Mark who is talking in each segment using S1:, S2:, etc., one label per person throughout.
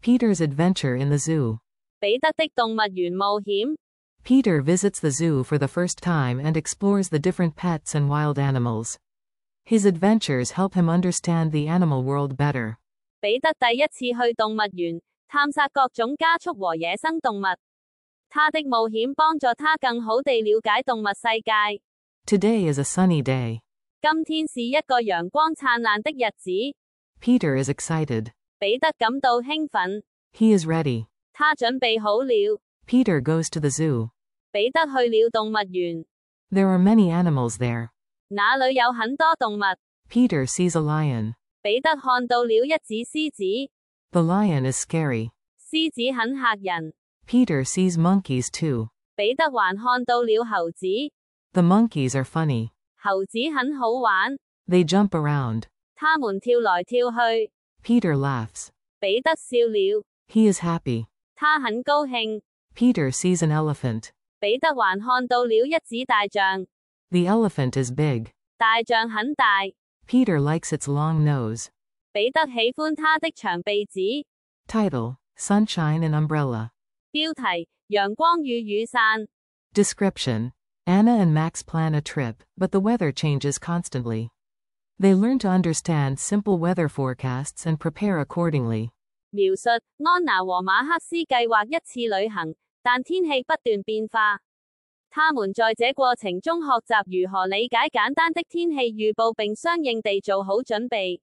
S1: Peter's adventure in the zoo.
S2: 彼得的動物園冒險。
S1: Peter visits the zoo for the first time and explores the different pets and wild animals. His adventures help him understand the animal world better.
S2: 彼得第一次去動物園，探索各種家畜和野生動物。他的冒險幫助他更好地了解動物世界。
S1: Today is a sunny day.
S2: 今天是一個陽光燦爛的日子。
S1: Peter is excited.
S2: 彼得感到興奮。
S1: He is ready.
S2: 他準備好了。
S1: Peter goes to the zoo.
S2: 彼得去了動物園。
S1: There are many animals there.
S2: 那裏有很多動物。
S1: Peter sees a lion.
S2: 彼得看到了一隻獅子。
S1: The lion is scary.
S2: 獅子很嚇人。
S1: Peter sees monkeys too.
S2: 彼得還看到了猴子。
S1: The monkeys are funny.
S2: 猴子很好玩。
S1: They jump around.
S2: 他們跳來跳去。
S1: Peter laughs.
S2: 彼得笑了。
S1: He is happy.
S2: 他很高興。
S1: Peter sees an elephant.
S2: 彼得還看到了一隻大象。
S1: The elephant is big.
S2: 大象很大。
S1: Peter likes its long nose.
S2: 彼得喜歡它的長鼻子。
S1: Title: Sunshine and Umbrella.
S2: 標題：陽光與雨傘。
S1: Description: Anna and Max plan a trip, but the weather changes constantly. They learn to understand simple weather forecasts and prepare accordingly.
S2: 描述：安娜和馬克思計劃一次旅行，但天氣不斷變化。他們在這過程中學習如何理解簡單的天氣預報並相應地做好準備。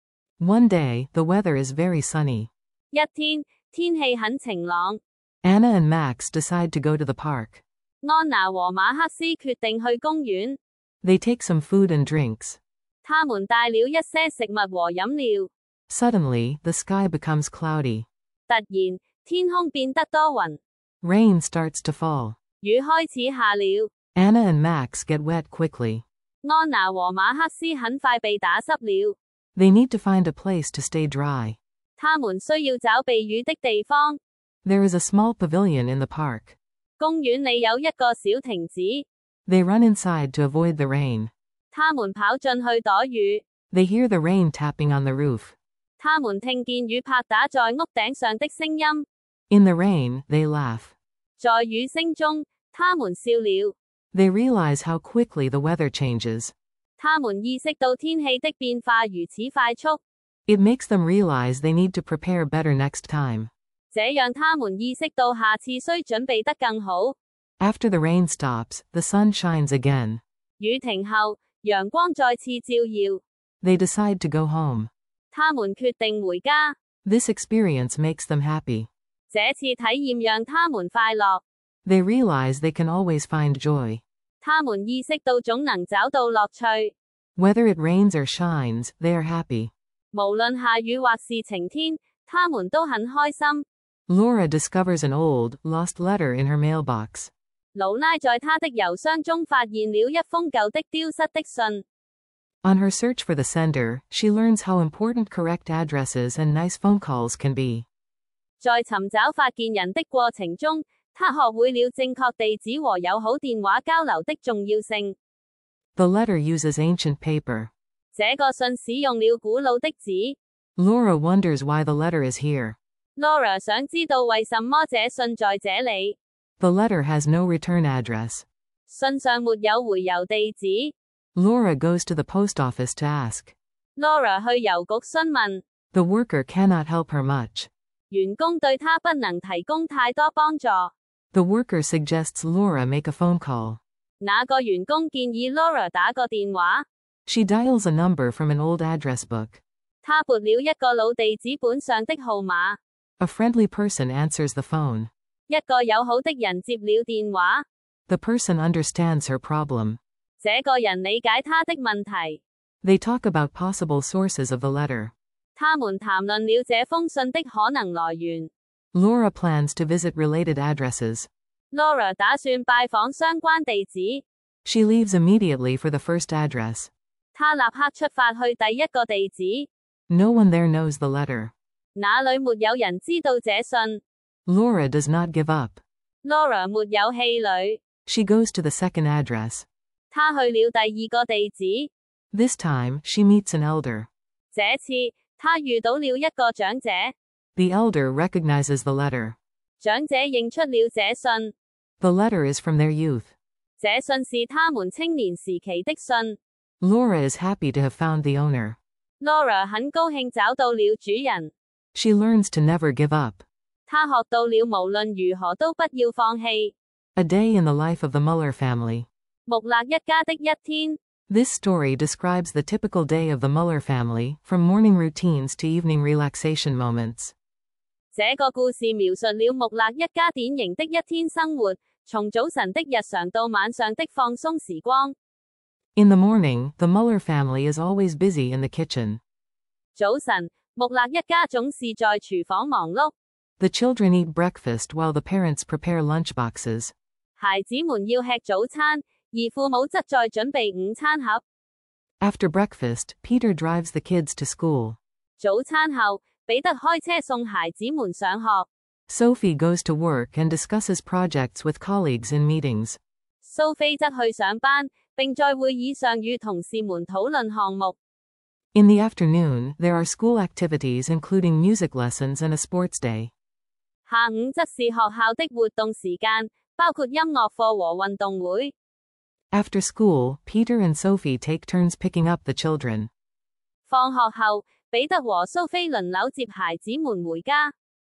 S1: One day, the weather is very sunny.
S2: 一天，天氣很晴朗。
S1: Anna and Max decide to go to the park.
S2: 安娜和馬克思決定去公園。
S1: They take some food and drinks.
S2: 他們帶了一些食物和飲料。
S1: Suddenly, the sky becomes cloudy.
S2: 突然，天空變得多雲。
S1: Rain starts to fall.
S2: 雨開始下了。
S1: Anna and Max get wet quickly.
S2: 安娜和馬克思很快被打濕了。
S1: They need to find a place to stay dry.
S2: 他們需要找避雨的地方。
S1: There is a small pavilion in the park.
S2: 公園裏有一個小亭子。
S1: They run inside to avoid the rain.
S2: 他們跑進去躲雨。
S1: They hear the rain tapping on the roof.
S2: 他們聽見雨拍打在屋頂上的聲音。
S1: In the rain, they laugh.
S2: 在雨聲中，他們笑了。
S1: They realize how quickly the weather changes.
S2: 他們意識到天氣的變化如此快速。
S1: It makes them realize they need to prepare better next time.
S2: 這讓他們意識到下次需準備得更好。
S1: After the rain stops, the sun shines again.
S2: 雨停後，陽光再次照耀。
S1: They decide to go home.
S2: 他們決定回家。
S1: This experience makes them happy.
S2: 這次體驗讓他們快樂。
S1: They realize they can always find joy.
S2: 他們意識到總能找到樂趣。
S1: Whether it rains or shines, they are happy.
S2: 無論下雨或是晴天，他們都很開心。
S1: Laura discovers an old, lost letter in her mailbox.
S2: 勞拉在她的郵箱中發現了一封舊的丟失的信。
S1: On her search for the sender, she learns how important correct addresses and nice phone calls can be.
S2: 在尋找發現人的過程中，她學會了正確地址和友好電話交流的重要性。
S1: The letter uses ancient paper.
S2: 這個信使用了古老的紙。
S1: Laura wonders why the letter is here.
S2: Laura 想知道為什麼這信在這裡。
S1: The letter has no return address.
S2: 信上沒有回郵地址。
S1: Laura goes to the post office to ask.
S2: Laura 去郵局詢問。
S1: The worker cannot help her much.
S2: 員工對她不能提供太多幫助。
S1: The worker suggests Laura make a phone call.
S2: 那個員工建議 Laura 打個電話。
S1: She dials a number from an old address book.
S2: 她撥了一個老地址本上的號碼。
S1: A friendly person answers the phone.
S2: 一個友好的人接了電話。
S1: The person understands her problem.
S2: 這個人理解她的問題。
S1: They talk about possible sources of the letter.
S2: 他們談論了這封信的可能來源。
S1: Laura plans to visit related addresses.
S2: Laura 打算拜訪相關地址。
S1: She leaves immediately for the first address.
S2: 她立刻出發去第一個地址。
S1: No one there knows the letter.
S2: 那裡沒有人知道這信。
S1: Laura does not give up.
S2: Laura 沒有氣餒。
S1: She goes to the second address.
S2: 她去了第二個地址。
S1: This time, she meets an elder.
S2: 這次，她遇到了一個長者。
S1: The elder recognizes the letter.
S2: 長者認出了這信，
S1: The letter is from their youth.
S2: 這信是他們青年時期的信。
S1: Laura is happy to have found the owner.
S2: Laura 很高興找到了主人，
S1: She learns to never give up.
S2: 她學到了無論如何都不要放棄。
S1: A day in the life of the Muller family.
S2: 穆勒一家的一天，
S1: This story describes the typical day of the Muller family, from morning routines to evening relaxation moments.
S2: 這個故事描述了穆勒一家典型的一天生活，從早晨的日常到晚上的放鬆時光。
S1: In the morning, the Muller family is always busy in the kitchen.
S2: 早晨，穆勒一家總是在廚房忙碌，
S1: The children eat breakfast while the parents prepare lunchboxes.
S2: 孩子們要吃早餐，而父母則在準備午餐盒。
S1: After breakfast, Peter drives the kids to school.
S2: 早餐後，彼得開車送孩子們上學。
S1: Sophie goes to work and discusses projects with colleagues in meetings.
S2: 蘇菲則去上班，並在會議上與同事們討論項目。
S1: In the afternoon, there are school activities including music lessons and a sports day.
S2: 下午則是學校的活動時間，包括音樂課和運動會。
S1: After school, Peter and Sophie take turns picking up the children.
S2: 放學後，彼得和蘇菲輪流接孩子們回家。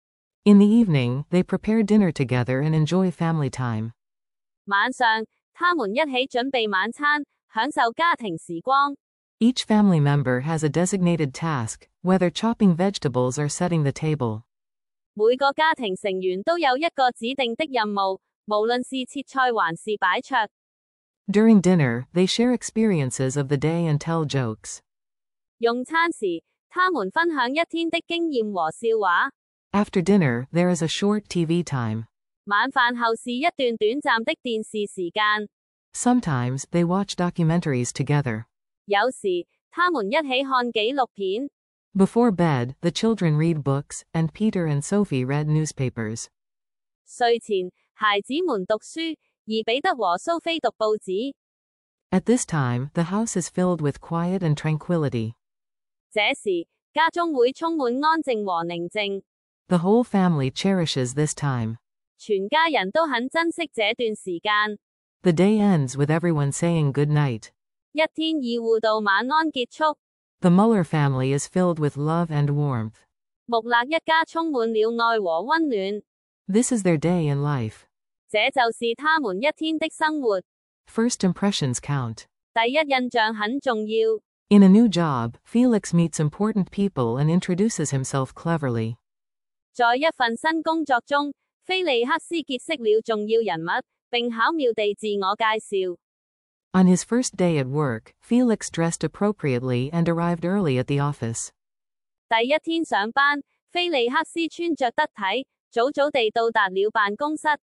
S1: In the evening, they prepare dinner together and enjoy family time.
S2: 晚上，他們一起準備晚餐，享受家庭時光。
S1: Each family member has a designated task, whether chopping vegetables or setting the table.
S2: 每個家庭成員都有一個指定的任務，無論是切菜還是擺桌。
S1: During dinner, they share experiences of the day and tell jokes.
S2: 用餐時，他們分享一天的經驗和笑話。
S1: After dinner, there is a short TV time.
S2: 晚飯後是一段短暫的電視時間。
S1: Sometimes, they watch documentaries together.
S2: 有時，他們一起看紀錄片。
S1: Before bed, the children read books, and Peter and Sophie read newspapers.
S2: 睡前，孩子們讀書，而彼得和蘇菲讀報紙。
S1: At this time, the house is filled with quiet and tranquility.
S2: 這時，家中會充滿安靜和寧靜。
S1: The whole family cherishes this time.
S2: 全家人都很珍惜這段時間。
S1: The day ends with everyone saying good night.
S2: 一天以互道晚安結束。
S1: The Muller family is filled with love and warmth.
S2: 穆勒一家充滿了愛和溫暖。
S1: This is their day in life.
S2: 這就是他們一天的生活。
S1: First impressions count.
S2: 第一印象很重要。
S1: In a new job, Felix meets important people and introduces himself cleverly.
S2: 在一份新工作中，菲利克斯結識了重要人物，並巧妙地自我介紹。
S1: On his first day at work, Felix dressed appropriately and arrived early at the office.
S2: 第一天上班，菲利克斯穿着得體，早早地到達了辦公室。